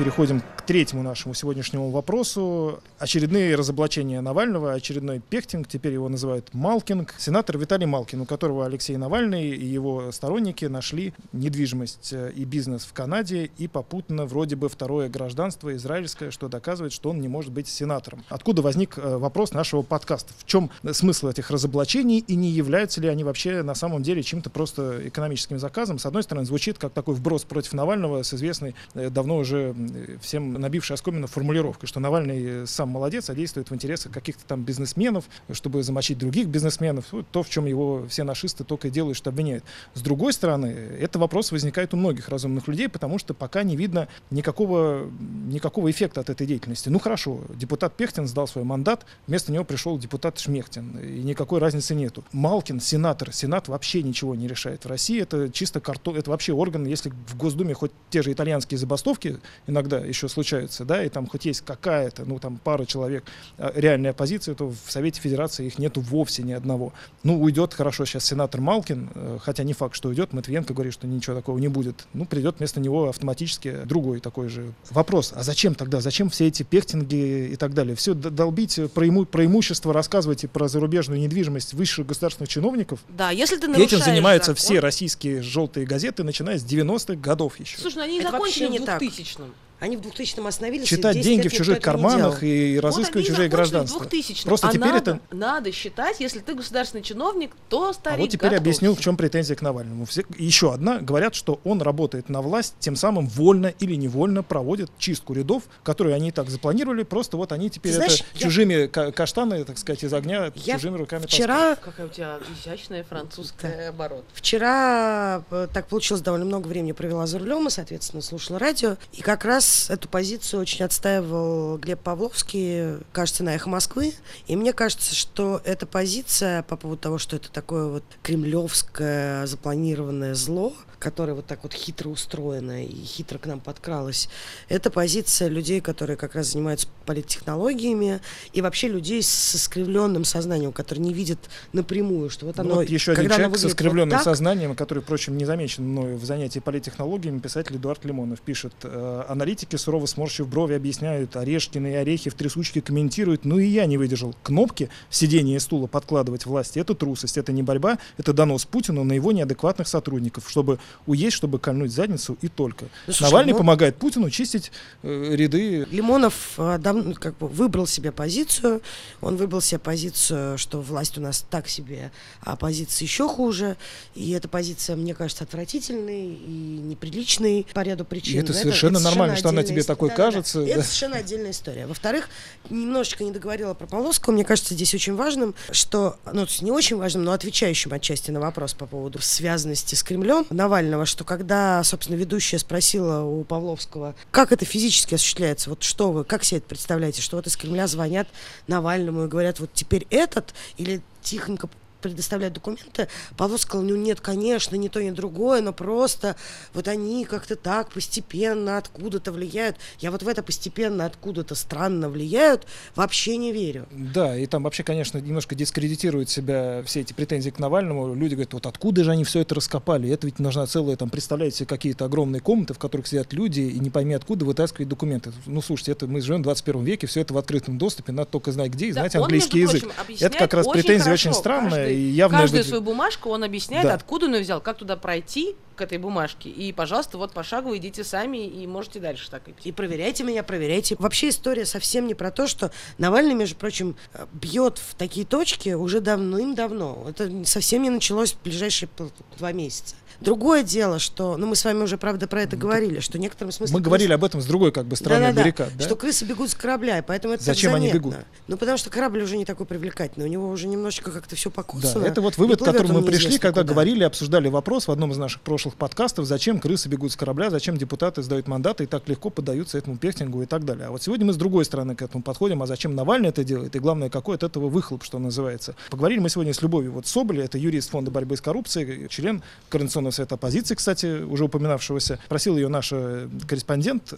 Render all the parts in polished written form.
переходим к третьему нашему сегодняшнему вопросу. Очередные разоблачения Навального, очередной пехтинг, теперь его называют Малкинг. Сенатор Виталий Малкин, у которого Алексей Навальный и его сторонники нашли недвижимость и бизнес в Канаде и попутно вроде бы второе гражданство израильское, что доказывает, что он не может быть сенатором. Откуда возник вопрос нашего подкаста? В чем смысл этих разоблачений и не являются ли они вообще на самом деле чем-то просто экономическим заказом? С одной стороны, звучит как такой вброс против Навального с известной, давно уже всем набившей оскомину формулировкой, что Навальный сам молодец, а действует в интересах каких-то там бизнесменов, чтобы замочить других бизнесменов. То, в чем его все нашисты только и делают, что обвиняют. С другой стороны, этот вопрос возникает у многих разумных людей, потому что пока не видно никакого эффекта от этой деятельности. Ну хорошо, депутат Пехтин сдал свой мандат, вместо него пришел депутат Шмехтин, и никакой разницы нету. Малкин, сенатор, Сенат вообще ничего не решает в России, это чисто картон, это вообще орган, если в Госдуме хоть те же итальянские забастовки иногда еще случаются, да, и там хоть есть какая-то, там пара человек реальной оппозиции, то в Совете Федерации их нету вовсе ни одного. Уйдет, хорошо, сейчас сенатор Малкин, хотя не факт, что уйдет, Матвиенко говорит, что ничего такого не будет. Придет вместо него автоматически другой такой же. Вопрос, а зачем тогда, зачем все эти пехтинги и так далее? Все долбить про имущество, рассказывать и про зарубежную недвижимость высших государственных чиновников? Да, если ты нарушаешь этим занимаются закон... все российские желтые газеты, начиная с 90-х годов еще. Слушай, они закончили в 2000-м. Они в 2000-м остановились. Считать деньги в чужих карманах и разыскивать чужие гражданства. Просто теперь надо считать, если ты государственный чиновник, то старик. А вот теперь объясню, в чем претензия к Навальному. Еще одна. Говорят, что он работает на власть, тем самым вольно или невольно проводит чистку рядов, которые они и так запланировали. Просто вот они теперь чужими каштаны, так сказать, из огня, чужими руками вчера... Какая у тебя изящная французская оборот. Вчера так получилось, довольно много времени провела за рулем и, соответственно, слушала радио. И как раз эту позицию очень отстаивал Глеб Павловский, кажется, на «Эхо Москвы». И мне кажется, что эта позиция по поводу того, что это такое вот кремлевское запланированное зло, которое вот так вот хитро устроено и хитро к нам подкралось, это позиция людей, которые как раз занимаются политтехнологиями, и вообще людей с искривленным сознанием, которые не видят напрямую, что вот оно... Вот еще один человек с искривленным сознанием, который, впрочем, не замечен мною в занятии политтехнологиями, писатель Эдуард Лимонов пишет: аналитики, сурово сморщив брови, объясняют, Орешкины и орехи в трясучке комментируют, и я не выдержал. Кнопки в сиденье стула подкладывать власти — это трусость, это не борьба, это донос Путину на его неадекватных сотрудников, чтобы уесть, чтобы кольнуть задницу и только. Навальный помогает Путину чистить ряды. Лимонов давно выбрал себе позицию. Он выбрал себе позицию, что власть у нас так себе, а оппозиция еще хуже. И эта позиция, мне кажется, отвратительной и неприличной по ряду причин. И это совершенно нормально, что она тебе такой кажется. Да. Это совершенно отдельная история. Во-вторых, немножечко не договорила про Павловского. Мне кажется, здесь очень важным, что, то есть не очень важным, но отвечающим отчасти на вопрос по поводу связанности с Кремлем Навального, что когда, собственно, ведущая спросила у Павловского, как это физически осуществляется, вот что вы, как себе это представляете, что вот из Кремля звонят Навальному и говорят, вот теперь этот, или тихонько предоставляют документы, Павлов сказал, нет, конечно, ни то, ни другое, но просто вот они как-то так постепенно откуда-то влияют. Я вот в это постепенно откуда-то странно влияют, вообще не верю. Да, и там вообще, конечно, немножко дискредитируют себя все эти претензии к Навальному. Люди говорят, вот откуда же они все это раскопали? Это ведь нужна целая, представляете себе, какие-то огромные комнаты, в которых сидят люди, и не пойми откуда вытаскивать документы. Слушайте, это мы живем в 21 веке, все это в открытом доступе, надо только знать где и знать английский язык. Это как раз претензия очень странная. Каждую свою бумажку он объясняет, откуда он ее взял, как туда пройти к этой бумажке. И, пожалуйста, вот пошагово идите сами и можете дальше так идти. И проверяйте меня, проверяйте. Вообще история совсем не про то, что Навальный, между прочим, бьет в такие точки уже давным-давно. Это совсем не началось в ближайшие 2 месяца. Другое дело, что, мы с вами уже, правда, про это говорили, что в некотором смысле... Мы говорили об этом с другой стороны баррикад, да? Что крысы бегут с корабля, и поэтому это зачем они бегут? Потому что корабль уже не такой привлекательный, у него уже немножечко как-то все покусано. Да, это вот вывод, к которому мы пришли, когда говорили, обсуждали вопрос в одном из наших прошлых подкастов, зачем крысы бегут с корабля, зачем депутаты сдают мандаты и так легко поддаются этому пехтингу и так далее. А вот сегодня мы с другой стороны к этому подходим, а зачем Навальный это делает, и главное, какой от этого выхлоп, что называется. Поговорили мы сегодня с Любовью Соболь, это юрист Фонда борьбы с коррупцией, член Координационного совета оппозиции, кстати, уже упоминавшегося. Просил ее наш корреспондент,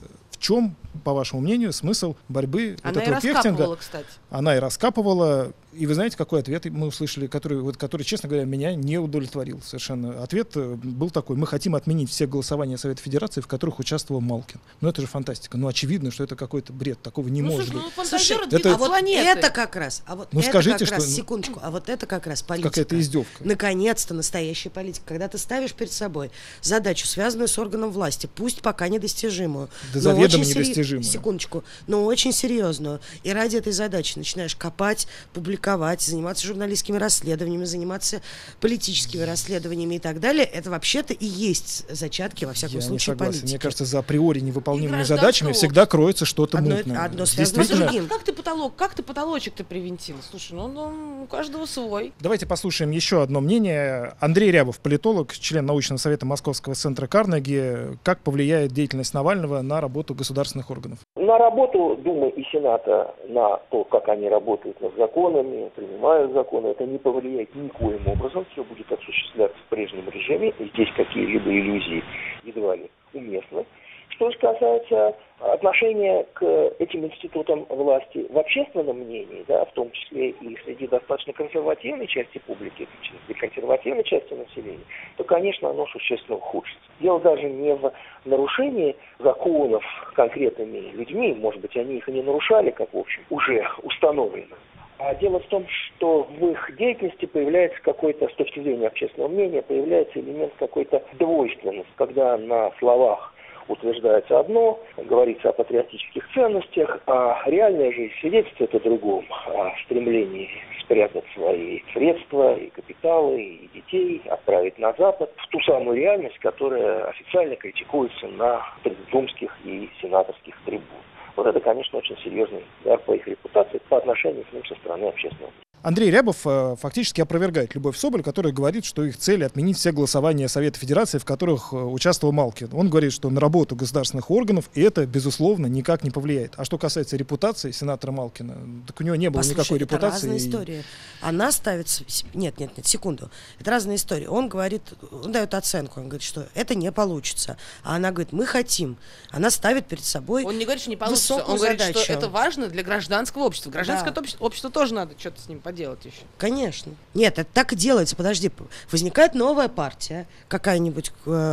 чем, по вашему мнению, смысл борьбы вот этого пехтинга? Она и раскапывала, кстати. Она и раскапывала. И вы знаете, какой ответ мы услышали, который, честно говоря, меня не удовлетворил совершенно. Ответ был такой: мы хотим отменить все голосования Совета Федерации, в которых участвовал Малкин. Ну это же фантастика. Ну очевидно, что это какой-то бред. Такого не может быть. Слушай, это... а вот это как раз, скажите, как раз, что... секундочку, а вот это как раз политика. Какая-то издевка. Наконец-то настоящая политика. Когда ты ставишь перед собой задачу, связанную с органом власти, пусть пока недостижимую, да заведомо недостижимую. Секундочку, но очень серьезную. И ради этой задачи начинаешь копать, публиковать, заниматься журналистскими расследованиями, заниматься политическими расследованиями и так далее. Это вообще-то и есть зачатки, во всяком случае, политики. Мне кажется, за априори невыполнимыми задачами всегда кроется что-то мутное. Одно связано с другим. Как ты потолочек-то привинтил? Слушай, у каждого свой. Давайте послушаем еще одно мнение. Андрей Рябов, политолог, член научного совета Московского центра Карнеги. Как повлияет деятельность Навального на работу государственных органов? На работу Думы и Сената, на то, как они работают над законами, принимают законы, это не повлияет никоим образом. Все будет осуществляться в прежнем режиме. И здесь какие-либо иллюзии едва ли уместны. Что же касается отношения к этим институтам власти в общественном мнении, да, в том числе и среди достаточно консервативной части публики, среди консервативной части населения, то, конечно, оно существенно ухудшится. Дело даже не в нарушении законов конкретными людьми, может быть, они их и не нарушали, как, в общем, уже установлено. А дело в том, что в их деятельности появляется какой-то, с точки зрения общественного мнения, появляется элемент какой-то двойственности, когда на словах утверждается одно, говорится о патриотических ценностях, а реальная жизнь свидетельствует о другом, о стремлении спрятать свои средства и капиталы, и детей, отправить на Запад, в ту самую реальность, которая официально критикуется на думских и сенаторских трибунах. Вот это, конечно, очень серьезный удар по их репутации по отношению к ним со стороны общественного. Андрей Рябов фактически опровергает Любовь Соболь, которая говорит, что их цель — отменить все голосования Совета Федерации, в которых участвовал Малкин. Он говорит, что на работу государственных органов и это, безусловно, никак не повлияет. А что касается репутации сенатора Малкина, так у него не было никакой репутации. Это разная история. Она ставит... Нет, секунду. Это разная история. Он говорит, он дает оценку, он говорит, что это не получится. А она говорит, мы хотим. Она ставит перед собой Он не говорит, что не получится. высокую Он говорит, задачу. что это важно для гражданского общества. Гражданское общество тоже надо что-то с ним делать еще. Конечно. Нет, это так и делается. Подожди, возникает новая партия какая-нибудь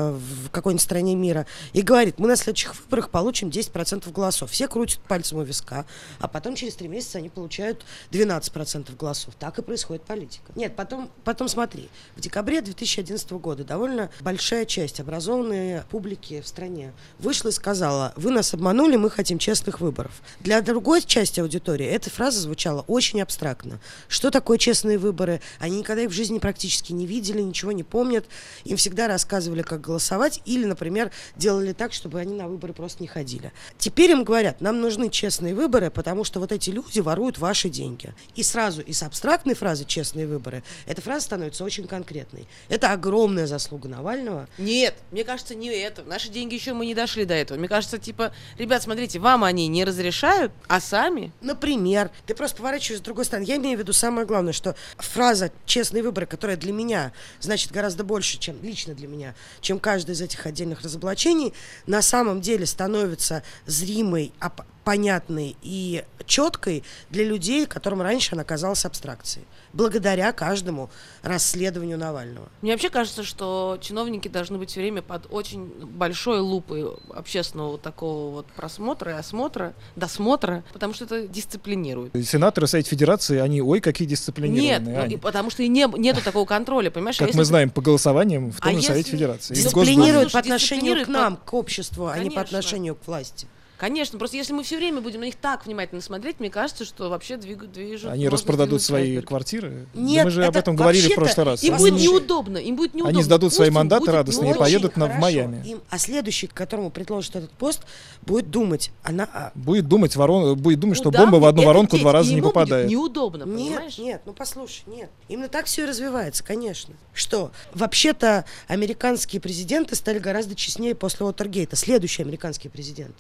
в какой-нибудь стране мира и говорит, мы на следующих выборах получим 10% голосов. Все крутят пальцем у виска, а потом через 3 месяца они получают 12% голосов. Так и происходит политика. Нет, потом смотри. В декабре 2011 года довольно большая часть образованной публики в стране вышла и сказала, вы нас обманули, мы хотим честных выборов. Для другой части аудитории эта фраза звучала очень абстрактно. Что такое честные выборы? Они никогда их в жизни практически не видели, ничего не помнят. Им всегда рассказывали, как голосовать, или, например, делали так, чтобы они на выборы просто не ходили. Теперь им говорят, нам нужны честные выборы, потому что вот эти люди воруют ваши деньги. И сразу из абстрактной фразы «честные выборы» эта фраза становится очень конкретной. Это огромная заслуга Навального. Нет, мне кажется, не это. Наши деньги еще мы не дошли до этого. Мне кажется, типа, ребят, смотрите, вам они не разрешают, а сами... Например, ты просто поворачиваешь с другой стороны. Я имею в виду самое главное, что фраза «честные выборы», которая для меня значит гораздо больше, чем лично для меня, чем каждый из этих отдельных разоблачений, на самом деле становится зримой, понятной и четкой для людей, которым раньше она казалась абстракцией, благодаря каждому расследованию Навального. Мне вообще кажется, что чиновники должны быть все время под очень большой лупой общественного вот такого вот просмотра и осмотра, досмотра, потому что это дисциплинирует. Сенаторы Совета Федерации, они какие дисциплинированные. Нет, потому что нету такого контроля, понимаешь? Как мы знаем по голосованиям в том же Совете Федерации. Дисциплинируют по отношению к нам, к обществу, а не по отношению к власти. Конечно, просто если мы все время будем на них так внимательно смотреть, мне кажется, что вообще движут. Они распродадут свои квартиры? Нет, да мы же об этом говорили в прошлый раз. Им будет неудобно, Они сдадут свои мандаты радостно и поедут в Майами. А следующий, к которому предложат этот пост, будет думать, будет думать, что бомба в одну воронку 2 раза не попадает. Неудобно, понимаешь? Нет, послушай, нет. Именно так все и развивается, конечно. Что, вообще-то, американские президенты стали гораздо честнее после Уотергейта. Следующие американские президенты.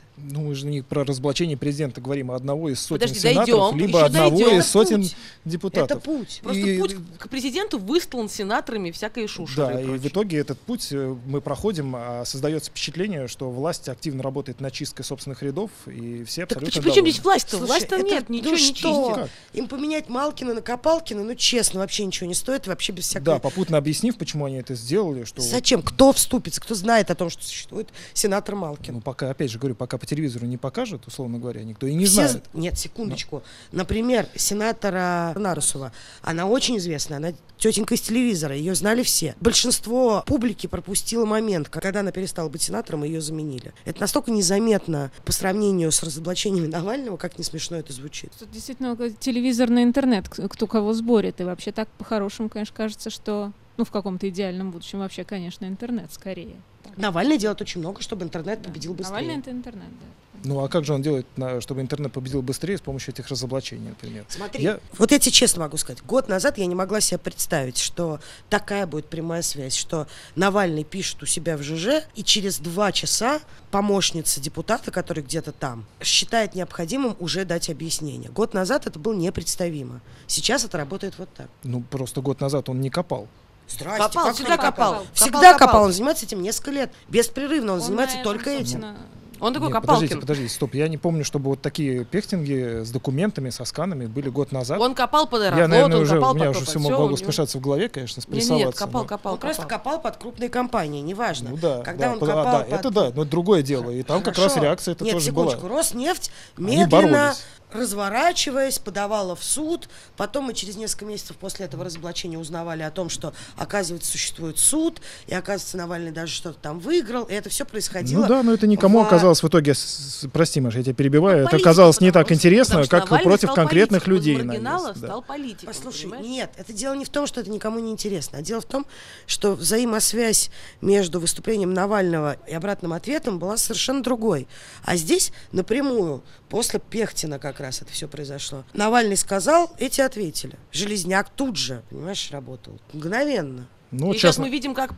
Мы же не про разоблачение президента говорим, а одного из сотен Подожди, сенаторов, дойдем, либо еще одного дойдем. из сотен Путь. депутатов. Это путь. Просто И- путь к президенту выстлан сенаторами всякой шушеры. Да, и и в прочее. итоге этот путь мы проходим, а создается впечатление, что власть активно работает над чисткой собственных рядов, и все Так абсолютно при чем здесь власть-то? Слушай, Власть-то это- нет, ничего ну не что? чистит. Как? Им поменять Малкина на Копалкина, ну честно, вообще ничего не стоит, вообще без всякой... Да, попутно объяснив, почему они это сделали, что... вот, Зачем? Кто вступится? Кто знает о том, что существует сенатор Малкин? ну, пока, опять же говорю, пока по телевизору не покажут, условно говоря, никто и не Все знает. Нет, секундочку. Например, сенатора Нарусова. Она очень известная, она тетенька из телевизора, ее знали все. Большинство публики пропустило момент, когда она перестала быть сенатором, и ее заменили. Это настолько незаметно по сравнению с разоблачениями Навального, как не смешно это звучит. Тут действительно телевизорный интернет, кто кого сборит. И вообще так по-хорошему, конечно, кажется, что в каком-то идеальном будущем вообще, конечно, интернет скорее. Навальный делает очень много, чтобы интернет победил быстрее. Навальный — это интернет, да. Ну, а как же он делает, чтобы интернет победил быстрее с помощью этих разоблачений, например? Смотри, вот я тебе честно могу сказать, год назад я не могла себе представить, что такая будет прямая связь, что Навальный пишет у себя в ЖЖ, и через 2 часа помощница депутата, который где-то там, считает необходимым уже дать объяснение. Год назад это было непредставимо. Сейчас это работает вот так. Ну, просто год назад он не копал. Здрасте, Копал, как всегда не копал? копал. Всегда Копал. копал, он занимается этим несколько лет. Беспрерывно он занимается на только этом, этим. собственно, Он такой Нет, Копалкин. подождите, стоп, я не помню, чтобы вот такие пехтинги с документами, со сканами были год назад. Он копал под Я, Аэрофлот, наверное, он уже, копал у меня под уже все всё, у могло него- смешаться в голове, конечно, Нет, спрессоваться. копал, но- копал, Он просто копал. копал под крупные компании, неважно. Ну да, Когда да, он да, копал да, под- это да, но это другое дело. И там как раз Хорошо. реакция это Нет, тоже секундочку, была. Роснефть Они медленно, боролись. разворачиваясь, подавала в суд. Потом мы через несколько месяцев после этого разоблачения узнавали о том, что, оказывается, существует суд, и, оказывается, Навальный даже что-то там выиграл, и это все происходило. Ну да, но это никому в- оказалось в итоге, прости, Маша, я тебя перебиваю, это Политик, оказалось не потому так что- интересно, потому что как Навальный против стал конкретных политиком, людей. Из маргинала навес, да. стал политиком. Послушай, понимаешь? нет, это дело не в том, что это никому не интересно, а дело в том, что взаимосвязь между выступлением Навального и обратным ответом была совершенно другой. А здесь напрямую, после Пехтина как раз это все произошло. Навальный сказал, эти ответили. Железняк тут же, понимаешь, работал. Мгновенно. Ну, И сейчас честно, мы видим, как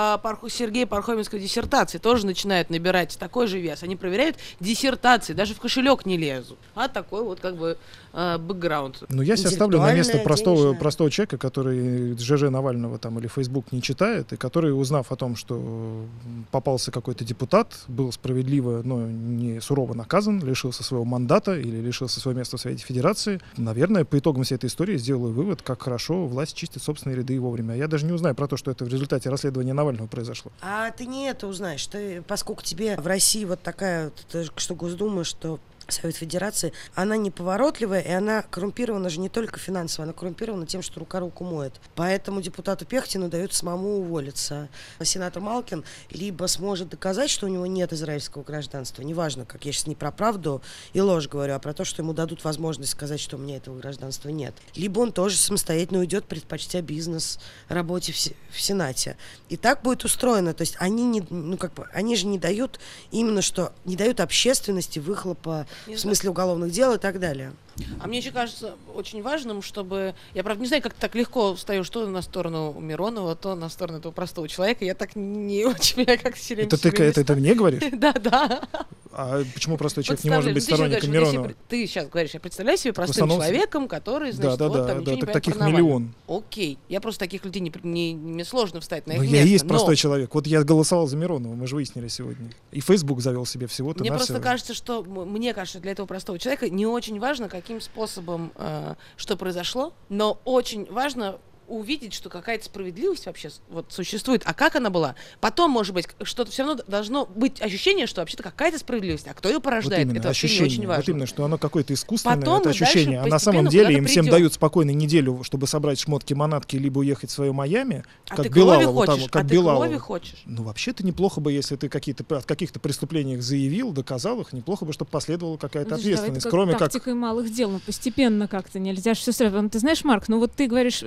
Сергей Пархоменской диссертации тоже начинает набирать такой же вес. Они проверяют диссертации, даже в кошелек не лезут. А такой вот как бы бэкграунд. ну, я себя ставлю на место интеллектуальная, денежная. простого человека, который ЖЖ Навального там или Facebook не читает, и который, узнав о том, что попался какой-то депутат, был справедливо, но не сурово наказан, лишился своего мандата или лишился своего места в Совете Федерации, наверное, по итогам всей этой истории сделаю вывод, как хорошо власть чистит собственные ряды вовремя. Я даже не узнаю про то, что это в результате расследования Навального произошло. А ты не это узнаешь. Ты, поскольку тебе в России вот такая, что Госдума, что Совет Федерации, она неповоротливая, и она коррумпирована же не только финансово, она коррумпирована тем, что рука руку моет. Поэтому депутату Пехтину дают самому уволиться. Сенатор Малкин либо сможет доказать, что у него нет израильского гражданства, неважно, как я сейчас не про правду и ложь говорю, а про то, что ему дадут возможность сказать, что у меня этого гражданства нет. Либо он тоже самостоятельно уйдет, предпочтя бизнес работе в Сенате. И так будет устроено. То есть они, они же не дают именно что, не дают общественности выхлопа в смысле уголовных дел и так далее. А мне еще кажется очень важным, чтобы... Я, правда, не знаю, как так легко встаю, что на сторону Миронова, то на сторону этого простого человека. Я так не очень понимаю, как все время... Это мне говоришь? Да. А почему простой человек не может быть сторонником Миронова? Ты сейчас говоришь, я представляю себе простым основном- человеком, который, значит, Да, вот там ничего не так понимает таких про Навального. миллион. Окей. Я просто таких людей мне сложно встать на их Но место. я и есть но простой человек. Вот я голосовал за Миронова, мы же выяснили сегодня. И Facebook завел себе всего-то Мне просто навсего. кажется, что мне кажется, для этого простого человека не очень важно, каким способом что произошло, но очень важно увидеть, что какая-то справедливость вообще вот существует. А как она была? Потом, может быть, что-то все равно должно быть ощущение, что вообще-то какая-то справедливость. А кто ее Вот порождает? именно, Это вообще не ощущение. очень важно. Вот именно, что оно какое-то искусственное, Потом это мы дальше ощущение. А на самом постепенно деле куда-то им всем придем. дают спокойно неделю, чтобы собрать шмотки-манатки, либо уехать в свое Майами, А как ты крови Билалову. хочешь? Как А ты Билалову. крови хочешь? Ну, вообще-то неплохо бы, если ты от каких-то преступлениях заявил, доказал их, неплохо бы, чтобы последовала какая-то Подожди, давай ответственность. это Кроме как... тактикой малых дел, постепенно как-то, нельзя же все сразу. Ты знаешь, Марк, вот ты говоришь, ты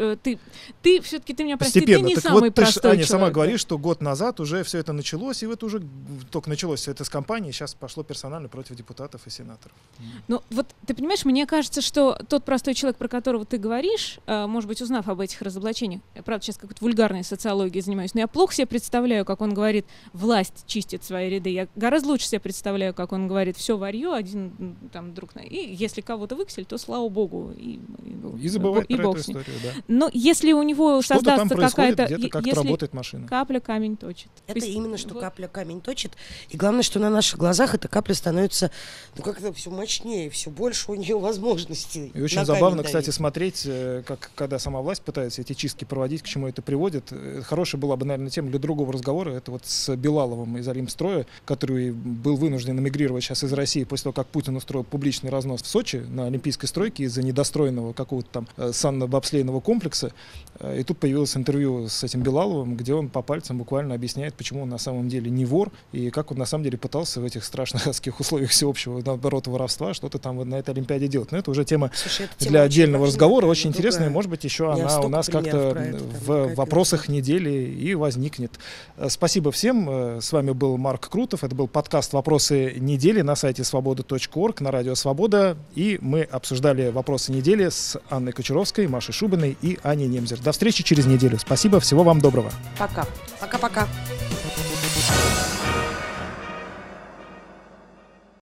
Ты все-таки, ты меня прости, ты не Так самый вот, ты ж, простой Аня, человек. сама говоришь, что год назад уже все это началось, и вот уже только началось все это с кампании, сейчас пошло персонально против депутатов и сенаторов. Ну, вот, ты понимаешь, мне кажется, что тот простой человек, про которого ты говоришь, может быть, узнав об этих разоблачениях, я, правда, сейчас какой-то вульгарной социологией занимаюсь, но я плохо себе представляю, как он говорит, власть чистит свои ряды. Я гораздо лучше себе представляю, как он говорит, все варьё, один там друг на... И если кого-то выксель, то слава богу. И забывать и про бог эту с ним. историю, да. Но если у него Что-то там создастся происходит, какая-то... где-то как-то если работает машина. капля камень точит. Это То есть именно, что вот капля камень точит. И главное, что на наших глазах эта капля становится, ну, как-то все мощнее, все больше у нее возможностей. И очень на забавно, камень кстати, давить. смотреть, как когда сама власть пытается эти чистки проводить, к чему это приводит. Хорошая была бы, наверное, тема для другого разговора. Это вот с Билаловым из Олимпстроя, который был вынужден эмигрировать сейчас из России после того, как Путин устроил публичный разнос в Сочи на Олимпийской стройке из-за недостроенного какого-то там санно-бобслейного комплекса. И тут появилось интервью с этим Билаловым, где он по пальцам буквально объясняет, почему он на самом деле не вор, и как он на самом деле пытался в этих страшных адских условиях всеобщего, наоборот, воровства что-то там на этой Олимпиаде делать. Но это уже тема Слушай, эта тема для очень отдельного важная, разговора, да, очень интересная, другая. может быть, еще У меня она у столько нас примеров как-то про это, там, в накопилось. вопросах недели и возникнет. Спасибо всем. С вами был Марк Крутов. Это был подкаст «Вопросы недели» на сайте свобода.орг, на радио «Свобода». И мы обсуждали вопросы недели с Анной Кочаровской, Машей Шубиной и Аней Немзер. До встречи через неделю. Спасибо. Всего вам доброго. Пока. Пока-пока.